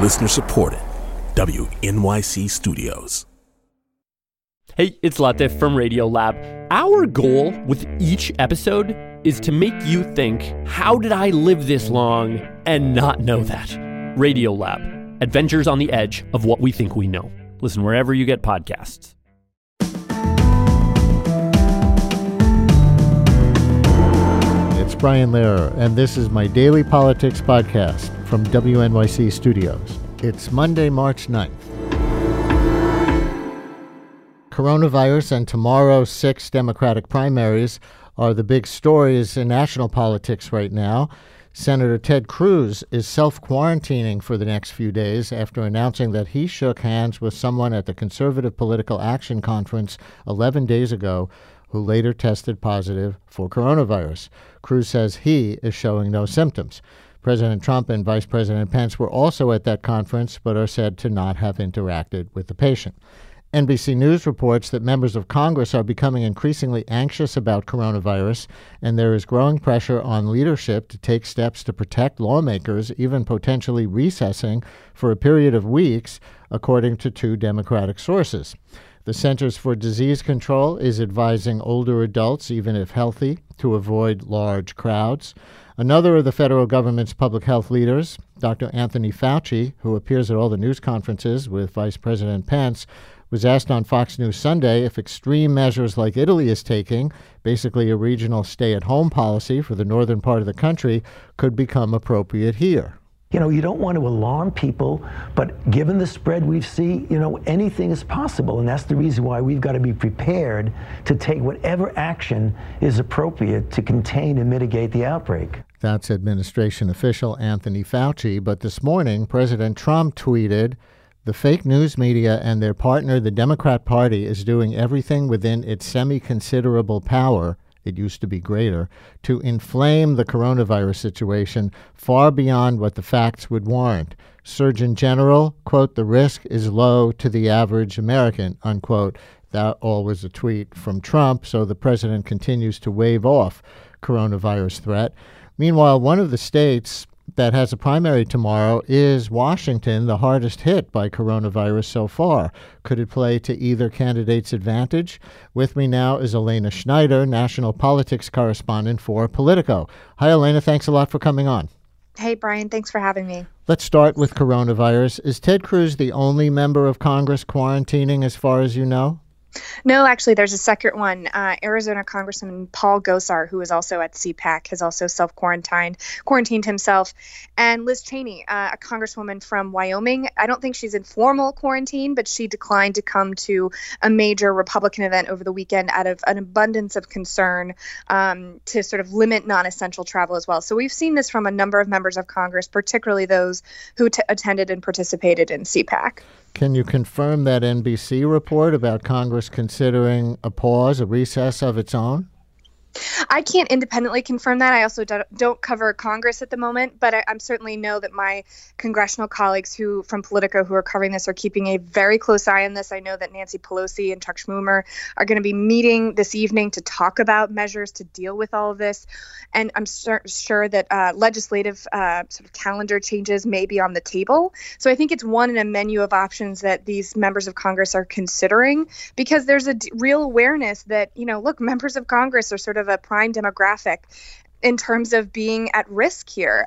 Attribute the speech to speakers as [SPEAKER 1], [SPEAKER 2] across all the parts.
[SPEAKER 1] Listener supported. WNYC Studios.
[SPEAKER 2] Hey, it's Latif from Radiolab. Our goal with each episode is to make you think, how did I live this long and not know that? Radiolab, adventures on the edge of what we think we know. Listen wherever you get podcasts.
[SPEAKER 3] It's Brian Lehrer, and this is my daily politics podcast from WNYC Studios. It's Monday, March 9th. Coronavirus and tomorrow's 6 Democratic primaries are the big stories in national politics right now. Senator Ted Cruz is self-quarantining for the next few days after announcing that he shook hands with someone at the Conservative Political Action Conference 11 days ago who later tested positive for coronavirus. Cruz says he is showing no symptoms. President Trump and Vice President Pence were also at that conference, but are said to not have interacted with the patient. NBC News reports that members of Congress are becoming increasingly anxious about coronavirus, and there is growing pressure on leadership to take steps to protect lawmakers, even potentially recessing for a period of weeks, according to 2 Democratic sources. The Centers for Disease Control is advising older adults, even if healthy, to avoid large crowds. Another of the federal government's public health leaders, Dr. Anthony Fauci, who appears at all the news conferences with Vice President Pence, was asked on Fox News Sunday if extreme measures like Italy is taking, basically a regional stay-at-home policy for the northern part of the country, could become appropriate here.
[SPEAKER 4] You know, you don't want to alarm people, but given the spread we've seen, anything is possible. And that's the reason why we've got to be prepared to take whatever action is appropriate to contain and mitigate the outbreak.
[SPEAKER 3] That's administration official Anthony Fauci. But this morning, President Trump tweeted, "The fake news media and their partner, the Democrat Party, is doing everything within its semi-considerable power," it used to be greater, "to inflame the coronavirus situation far beyond what the facts would warrant. Surgeon General, quote, the risk is low to the average American," unquote. That all was a tweet from Trump, so the president continues to wave off coronavirus threat. Meanwhile, one of the states that has a primary tomorrow is Washington, the hardest hit by coronavirus so far. Could it play to either candidate's advantage? With me now is Elena Schneider, national politics correspondent for Politico. Hi, Elena. Thanks a lot for coming on.
[SPEAKER 5] Hey, Brian. Thanks for having me.
[SPEAKER 3] Let's start with coronavirus. Is Ted Cruz the only member of Congress quarantining as far as you know?
[SPEAKER 5] No, actually, there's a second one. Arizona Congressman Paul Gosar, who is also at CPAC, has also quarantined himself. And Liz Cheney, a congresswoman from Wyoming, I don't think she's in formal quarantine, but she declined to come to a major Republican event over the weekend out of an abundance of concern to sort of limit non-essential travel as well. So we've seen this from a number of members of Congress, particularly those who attended and participated in CPAC.
[SPEAKER 3] Can you confirm that NBC report about Congress considering a pause, a recess of its own?
[SPEAKER 5] I can't independently confirm that. I also don't cover Congress at the moment, but I certainly know that my congressional colleagues from Politico who are covering this are keeping a very close eye on this. I know that Nancy Pelosi and Chuck Schumer are going to be meeting this evening to talk about measures to deal with all of this. And I'm sure that legislative sort of calendar changes may be on the table. So I think it's one in a menu of options that these members of Congress are considering, because there's a real awareness that, look, members of Congress are sort of a prime demographic in terms of being at risk here.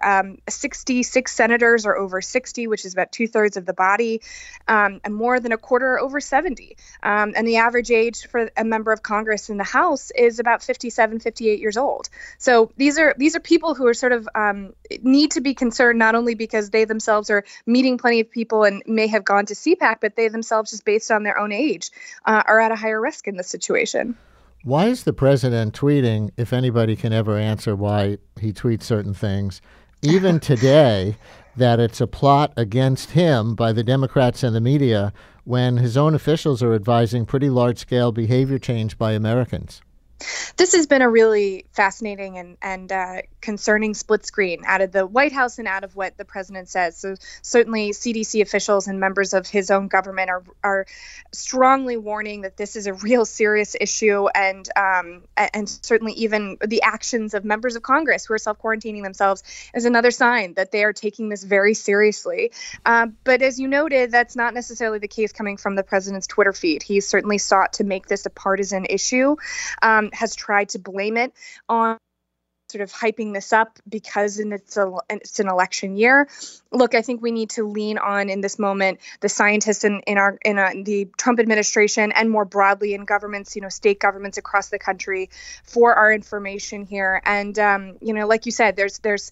[SPEAKER 5] 66 senators are over 60, which is about 2/3 of the body, and more than a quarter are over 70. And the average age for a member of Congress in the House is about 57, 58 years old. So these are people who are sort of need to be concerned, not only because they themselves are meeting plenty of people and may have gone to CPAC, but they themselves, just based on their own age, are at a higher risk in this situation.
[SPEAKER 3] Why is the president tweeting, if anybody can ever answer why he tweets certain things, even today, that it's a plot against him by the Democrats and the media, when his own officials are advising pretty large-scale behavior change by Americans?
[SPEAKER 5] This has been a really fascinating and concerning split screen out of the White House and out of what the president says. So certainly CDC officials and members of his own government are strongly warning that this is a real serious issue, and certainly even the actions of members of Congress who are self-quarantining themselves is another sign that they are taking this very seriously. But as you noted, that's not necessarily the case coming from the president's Twitter feed. He's certainly sought to make this a partisan issue. Has tried to blame it on sort of hyping this up because it's an election year. Look, I think we need to lean on in this moment the scientists in the Trump administration and more broadly in governments, state governments across the country for our information here. And like you said, there's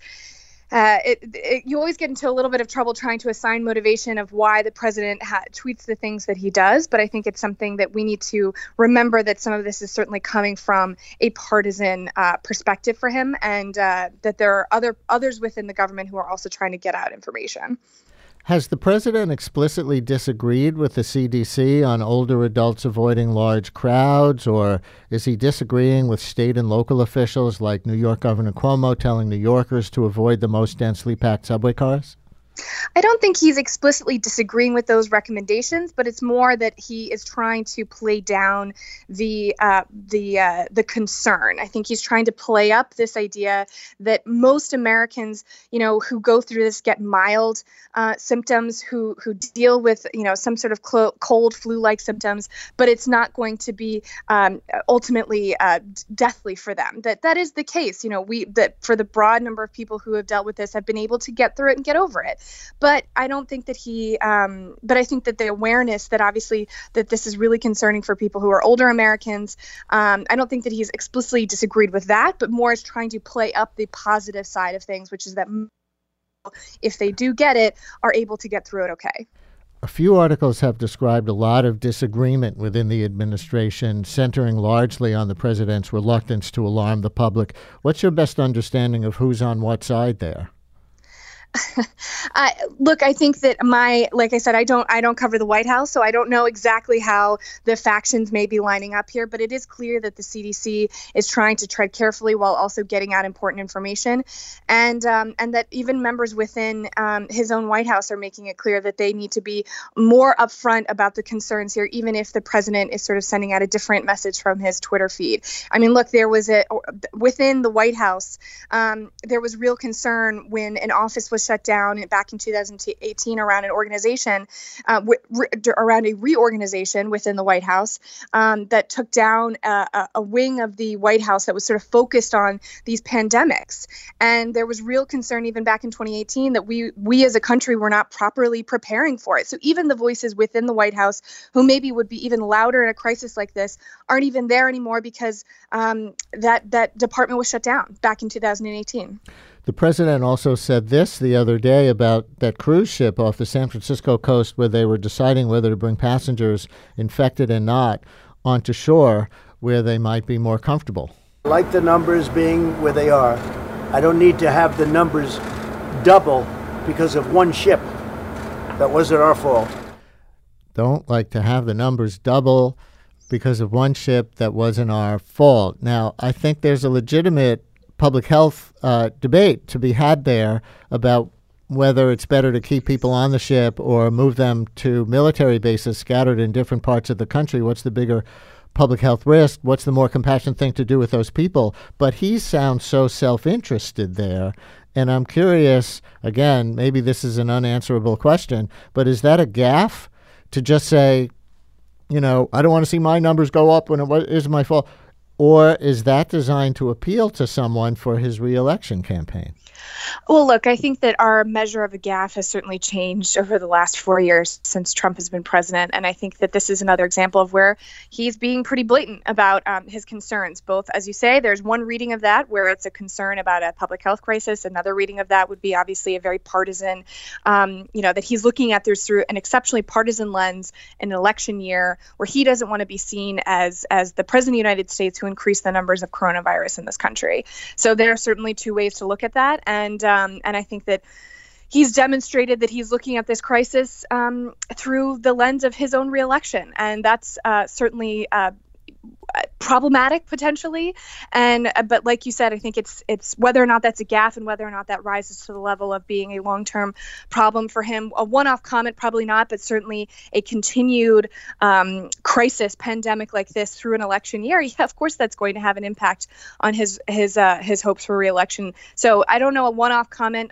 [SPEAKER 5] you always get into a little bit of trouble trying to assign motivation of why the president tweets the things that he does. But I think it's something that we need to remember that some of this is certainly coming from a partisan perspective for him, and that there are others within the government who are also trying to get out information.
[SPEAKER 3] Has the president explicitly disagreed with the CDC on older adults avoiding large crowds, or is he disagreeing with state and local officials like New York Governor Cuomo telling New Yorkers to avoid the most densely packed subway cars?
[SPEAKER 5] I don't think he's explicitly disagreeing with those recommendations, but it's more that he is trying to play down the concern. I think he's trying to play up this idea that most Americans, who go through this get mild symptoms, who deal with, some sort of cold flu-like symptoms, but it's not going to be ultimately deathly for them. That is the case. That for the broad number of people who have dealt with this have been able to get through it and get over it. But I don't think that but I think that the awareness that obviously that this is really concerning for people who are older Americans, I don't think that he's explicitly disagreed with that, but more is trying to play up the positive side of things, which is that if they do get it, are able to get through it okay.
[SPEAKER 3] A few articles have described a lot of disagreement within the administration, centering largely on the president's reluctance to alarm the public. What's your best understanding of who's on what side there?
[SPEAKER 5] Look, I think that like I said, I don't cover the White House, so I don't know exactly how the factions may be lining up here, but it is clear that the CDC is trying to tread carefully while also getting out important information, and that even members within his own White House are making it clear that they need to be more upfront about the concerns here, even if the president is sort of sending out a different message from his Twitter feed. I mean, look, there was within the White House, there was real concern when an office was shut down back in 2018 around an organization, around a reorganization within the White House that took down a wing of the White House that was sort of focused on these pandemics. And there was real concern even back in 2018 that we as a country were not properly preparing for it. So even the voices within the White House who maybe would be even louder in a crisis like this aren't even there anymore because that department was shut down back in 2018.
[SPEAKER 3] The president also said this the other day about that cruise ship off the San Francisco coast where they were deciding whether to bring passengers infected and not onto shore where they might be more comfortable.
[SPEAKER 6] I like the numbers being where they are. I don't need to have the numbers double because of one ship. That wasn't our fault.
[SPEAKER 3] Don't like to have the numbers double because of one ship that wasn't our fault. Now, I think there's a legitimate public health debate to be had there about whether it's better to keep people on the ship or move them to military bases scattered in different parts of the country. What's the bigger public health risk? What's the more compassionate thing to do with those people? But he sounds so self-interested there. And I'm curious, again, maybe this is an unanswerable question, but is that a gaffe to just say, I don't want to see my numbers go up when it isn't my fault? Or is that designed to appeal to someone for his reelection campaign?
[SPEAKER 5] Well, look, I think that our measure of a gaffe has certainly changed over the last 4 years since Trump has been president. And I think that this is another example of where he's being pretty blatant about his concerns. Both, as you say, there's one reading of that where it's a concern about a public health crisis. Another reading of that would be obviously a very partisan, that he's looking at this through an exceptionally partisan lens in an election year where he doesn't want to be seen as the president of the United States who increased the numbers of coronavirus in this country. So there are certainly two ways to look at that. And I think that he's demonstrated that he's looking at this crisis through the lens of his own reelection. And that's certainly problematic potentially. And but like you said, I think it's whether or not that's a gaffe and whether or not that rises to the level of being a long-term problem for him. A one-off comment, probably not, but certainly a continued crisis, pandemic like this through an election year. Yeah, of course, that's going to have an impact on his hopes for re-election. So I don't know, a one-off comment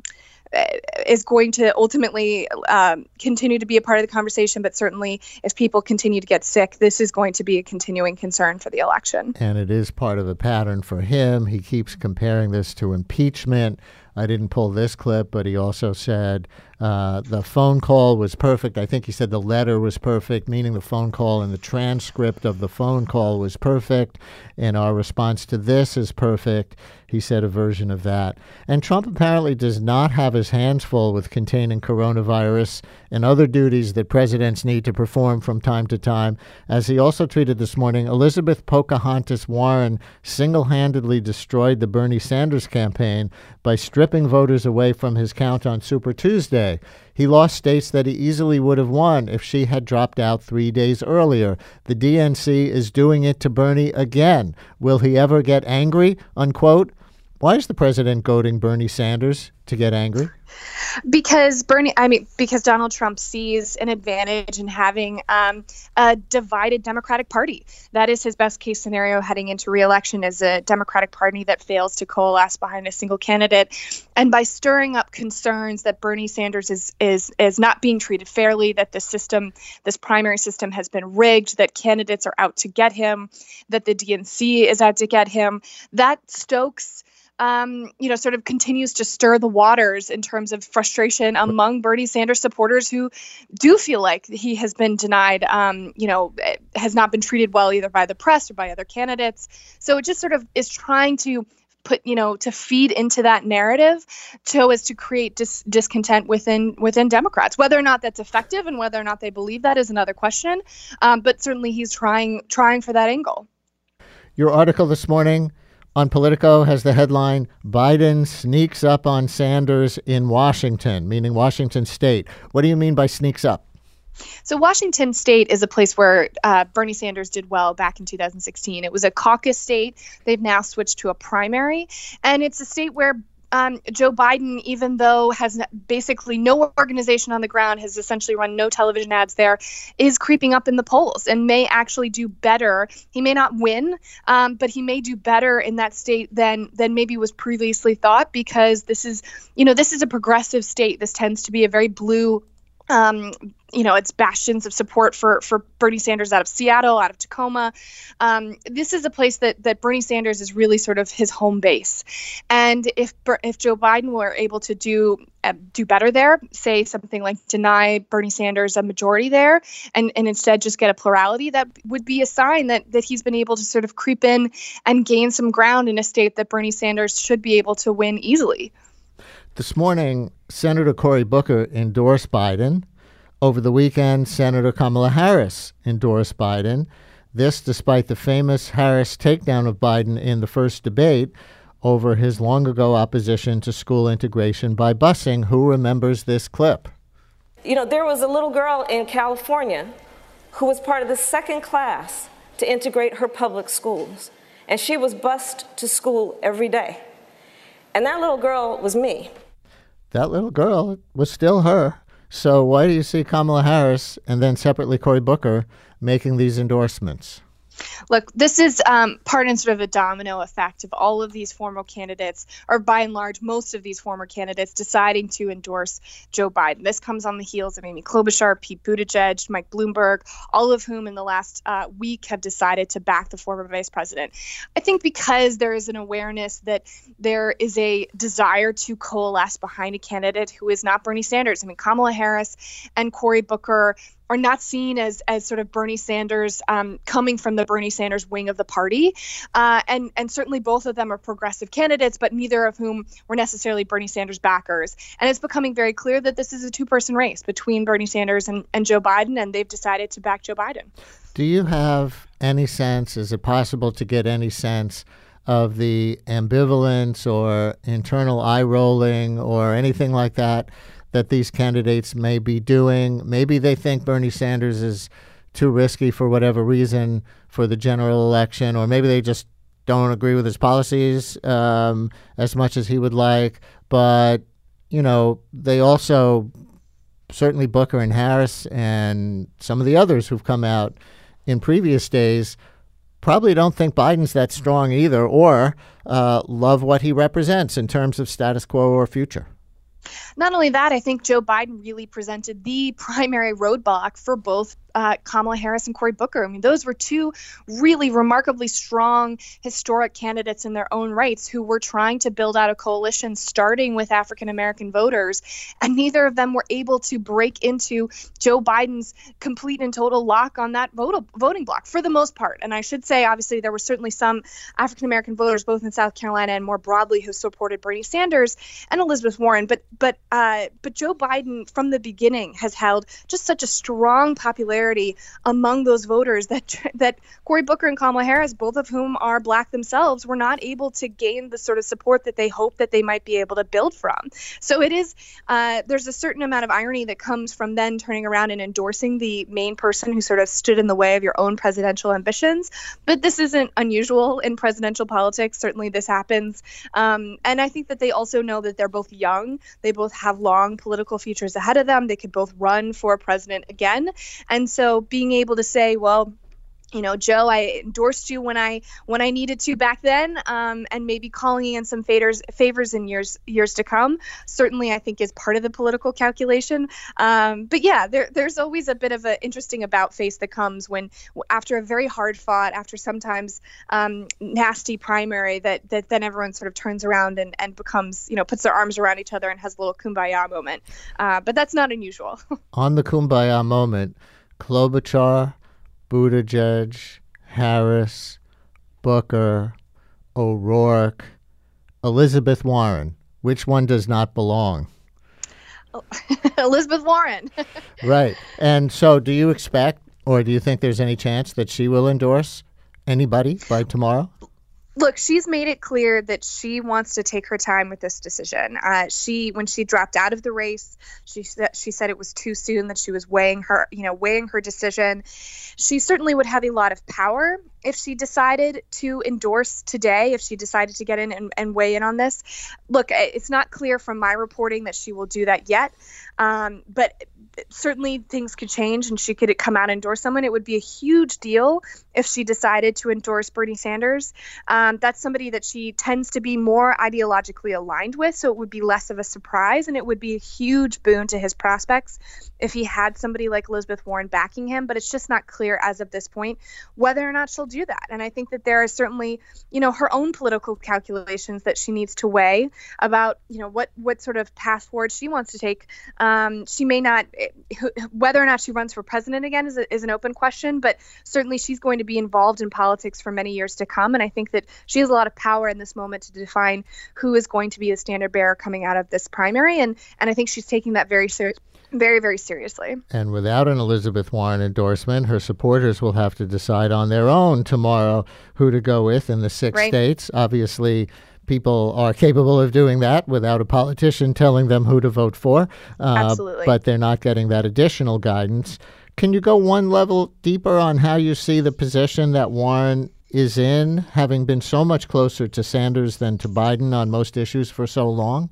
[SPEAKER 5] is going to ultimately continue to be a part of the conversation, but certainly if people continue to get sick, this is going to be a continuing concern for the election.
[SPEAKER 3] And it is part of a pattern for him. He keeps comparing this to impeachment. I didn't pull this clip, but he also said the phone call was perfect. I think he said the letter was perfect, meaning the phone call, and the transcript of the phone call was perfect. And our response to this is perfect. He said a version of that. And Trump apparently does not have his hands full with containing coronavirus and other duties that presidents need to perform from time to time. As he also tweeted this morning, Elizabeth Pocahontas Warren single-handedly destroyed the Bernie Sanders campaign by stripping voters away from his count on Super Tuesday. He lost states that he easily would have won if she had dropped out 3 days earlier. The DNC is doing it to Bernie again. Will he ever get angry? Unquote. Why is the president goading Bernie Sanders to get angry?
[SPEAKER 5] Because Donald Trump sees an advantage in having a divided Democratic Party. That is his best case scenario heading into re-election, is a Democratic Party that fails to coalesce behind a single candidate. And by stirring up concerns that Bernie Sanders is not being treated fairly, that this primary system has been rigged, that candidates are out to get him, that the DNC is out to get him, that stokes sort of continues to stir the waters in terms of frustration among Bernie Sanders supporters who do feel like he has been denied, has not been treated well either by the press or by other candidates. So it just sort of is trying to to feed into that narrative so as to create discontent within Democrats. Whether or not that's effective and whether or not they believe that is another question. But certainly he's trying for that angle.
[SPEAKER 3] Your article this morning on Politico has the headline, Biden sneaks up on Sanders in Washington, meaning Washington State. What do you mean by sneaks up?
[SPEAKER 5] So Washington State is a place where Bernie Sanders did well back in 2016. It was a caucus state. They've now switched to a primary. And it's a state where Joe Biden, even though has basically no organization on the ground, has essentially run no television ads there, is creeping up in the polls and may actually do better. He may not win, but he may do better in that state than maybe was previously thought, because this is a progressive state. This tends to be a very blue it's bastions of support for Bernie Sanders out of Seattle, out of Tacoma. This is a place that Bernie Sanders is really sort of his home base. And if Joe Biden were able to do better there, say something like deny Bernie Sanders a majority there and instead just get a plurality, that would be a sign that he's been able to sort of creep in and gain some ground in a state that Bernie Sanders should be able to win easily.
[SPEAKER 3] This morning, Senator Cory Booker endorsed Biden. Over the weekend, Senator Kamala Harris endorsed Biden. This despite the famous Harris takedown of Biden in the first debate over his long-ago opposition to school integration by busing. Who remembers this clip?
[SPEAKER 7] There was a little girl in California who was part of the second class to integrate her public schools, and she was bused to school every day. And that little girl was me. That little girl was still her.
[SPEAKER 3] So why do you see Kamala Harris and then separately Cory Booker making these endorsements?
[SPEAKER 5] Look, this is part and sort of a domino effect of all of these former candidates, or by and large, most of these former candidates deciding to endorse Joe Biden. This comes on the heels of Amy Klobuchar, Pete Buttigieg, Mike Bloomberg, all of whom in the last week have decided to back the former vice president. I think because there is an awareness that there is a desire to coalesce behind a candidate who is not Bernie Sanders. I mean, Kamala Harris and Cory Booker are not seen as sort of Bernie Sanders coming from the Bernie Sanders wing of the party. And certainly both of them are progressive candidates, but neither of whom were necessarily Bernie Sanders backers. And it's becoming very clear that this is a two-person race between Bernie Sanders and Joe Biden, and they've decided to back Joe Biden.
[SPEAKER 3] Do you have any sense, is it possible to get any sense of the ambivalence or internal eye rolling or anything like that these candidates may be doing? Maybe they think Bernie Sanders is too risky for whatever reason for the general election, or maybe they just don't agree with his policies as much as he would like. But, they also, certainly Booker and Harris and some of the others who've come out in previous days, probably don't think Biden's that strong either, or love what he represents in terms of status quo or future.
[SPEAKER 5] Not only that, I think Joe Biden really presented the primary roadblock for both Kamala Harris and Cory Booker. I mean, those were two really remarkably strong, historic candidates in their own rights who were trying to build out a coalition starting with African-American voters, and neither of them were able to break into Joe Biden's complete and total lock on that voting block for the most part. And I should say, obviously, there were certainly some African-American voters, both in South Carolina and more broadly, who supported Bernie Sanders and Elizabeth Warren. But Joe Biden, from the beginning, has held just such a strong popularity among those voters that Cory Booker and Kamala Harris, both of whom are Black themselves, were not able to gain the sort of support that they hoped that they might be able to build from. So it is there's a certain amount of irony that comes from then turning around and endorsing the main person who sort of stood in the way of your own presidential ambitions. But this isn't unusual in presidential politics. Certainly this happens. And I think that they also know that they're both young. They both have long political futures ahead of them. They could both run for president again. And so being able to say, well, Joe, I endorsed you when I needed to back then, and maybe calling in some favors in years to come, certainly I think is part of the political calculation. But yeah, there's always a bit of an interesting about face that comes when, after a very hard fought, after sometimes nasty primary, that then everyone sort of turns around and becomes, puts their arms around each other and has a little kumbaya moment. But that's not unusual.
[SPEAKER 3] On the kumbaya moment, Klobuchar, Buttigieg, Harris, Booker, O'Rourke, Elizabeth Warren. Which one does not belong?
[SPEAKER 5] Elizabeth Warren.
[SPEAKER 3] Right. And so do you expect, or do you think there's any chance that she will endorse anybody by tomorrow?
[SPEAKER 5] Look, she's made it clear that she wants to take her time with this decision. When she dropped out of the race, she said it was too soon, that she was weighing her decision. She certainly would have a lot of power if she decided to endorse today, if she decided to get in and weigh in on this. Look, it's not clear from my reporting that she will do that yet, but certainly things could change and she could come out and endorse someone. It would be a huge deal if she decided to endorse Bernie Sanders. That's somebody that she tends to be more ideologically aligned with, so it would be less of a surprise, and it would be a huge boon to his prospects if he had somebody like Elizabeth Warren backing him. But it's just not clear as of this point whether or not she'll do that. And I think that there are certainly, her own political calculations that she needs to weigh about, what sort of path forward she wants to take. She may not, whether or not she runs for president again is an open question, but certainly she's going to be involved in politics for many years to come. And I think that she has a lot of power in this moment to define who is going to be the standard bearer coming out of this primary. And I think she's taking that very, very seriously.
[SPEAKER 3] And without an Elizabeth Warren endorsement, her supporters will have to decide on their own tomorrow who to go with in the 6 states. Obviously, people are capable of doing that without a politician telling them who to vote for.
[SPEAKER 5] Absolutely.
[SPEAKER 3] But they're not getting that additional guidance. Can you go one level deeper on how you see the position that Warren is in, having been so much closer to Sanders than to Biden on most issues for so long?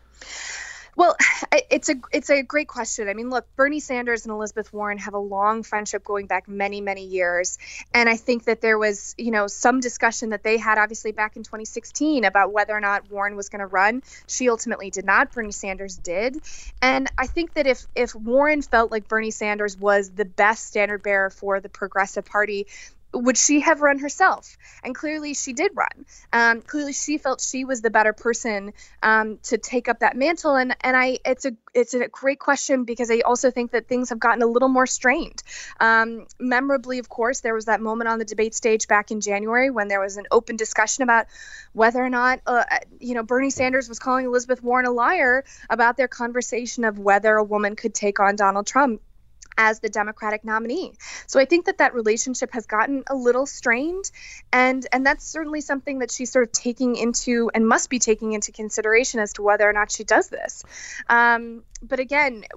[SPEAKER 5] Well, it's a great question. I mean, look, Bernie Sanders and Elizabeth Warren have a long friendship going back many, many years. And I think that there was, some discussion that they had obviously back in 2016 about whether or not Warren was going to run. She ultimately did not. Bernie Sanders did. And I think that if Warren felt like Bernie Sanders was the best standard bearer for the Progressive Party, would she have run herself? And clearly she did run. Clearly she felt she was the better person to take up that mantle. And it's a great question, because I also think that things have gotten a little more strained. Memorably, of course, there was that moment on the debate stage back in January when there was an open discussion about whether or not, Bernie Sanders was calling Elizabeth Warren a liar about their conversation of whether a woman could take on Donald Trump as the Democratic nominee. So I think that relationship has gotten a little strained, and that's certainly something that she's sort of taking into and must be taking into consideration as to whether or not she does this. But again,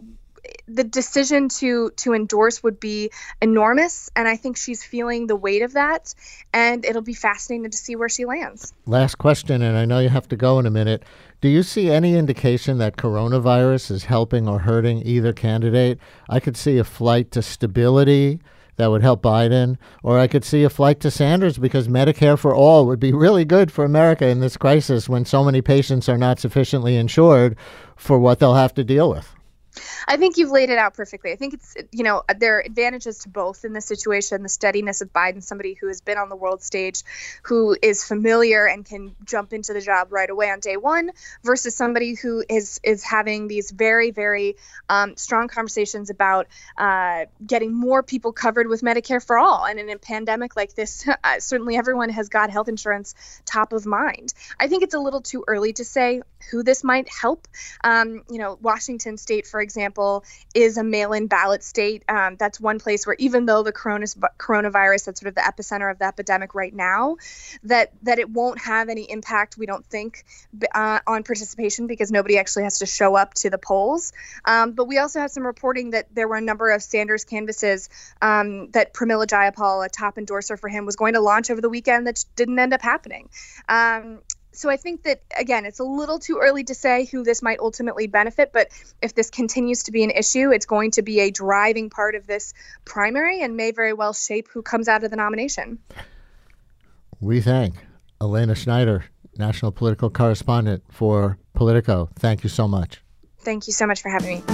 [SPEAKER 5] the decision to endorse would be enormous, and I think she's feeling the weight of that, and it'll be fascinating to see where she lands.
[SPEAKER 3] Last question, and I know you have to go in a minute. Do you see any indication that coronavirus is helping or hurting either candidate? I could see a flight to stability that would help Biden, or I could see a flight to Sanders because Medicare for all would be really good for America in this crisis when so many patients are not sufficiently insured for what they'll have to deal with.
[SPEAKER 5] I think you've laid it out perfectly. I think it's, there are advantages to both in this situation. The steadiness of Biden, somebody who has been on the world stage, who is familiar and can jump into the job right away on day one, versus somebody who is having these very, very strong conversations about getting more people covered with Medicare for all. And in a pandemic like this, certainly everyone has got health insurance top of mind. I think it's a little too early to say who this might help. Washington State, for example, is a mail-in ballot state. That's one place where even though the coronavirus, that's sort of the epicenter of the epidemic right now, that it won't have any impact, we don't think, on participation because nobody actually has to show up to the polls. But we also have some reporting that there were a number of Sanders canvases that Pramila Jayapal, a top endorser for him, was going to launch over the weekend that didn't end up happening. So I think that, again, it's a little too early to say who this might ultimately benefit, but if this continues to be an issue, it's going to be a driving part of this primary and may very well shape who comes out of the nomination. We thank Elena Schneider, national political correspondent for Politico. Thank you so much. Thank you so much for having me.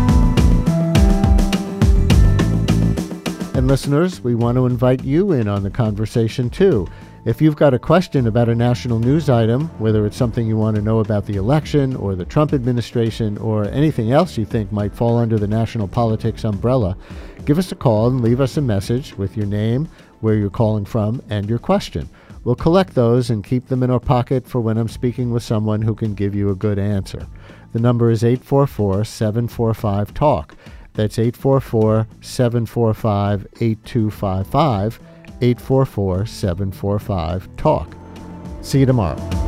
[SPEAKER 5] And listeners, we want to invite you in on the conversation too. If you've got a question about a national news item, whether it's something you want to know about the election or the Trump administration or anything else you think might fall under the national politics umbrella, give us a call and leave us a message with your name, where you're calling from, and your question. We'll collect those and keep them in our pocket for when I'm speaking with someone who can give you a good answer. The number is 844-745-TALK. That's 844-745-8255. 844-745-TALK. See you tomorrow.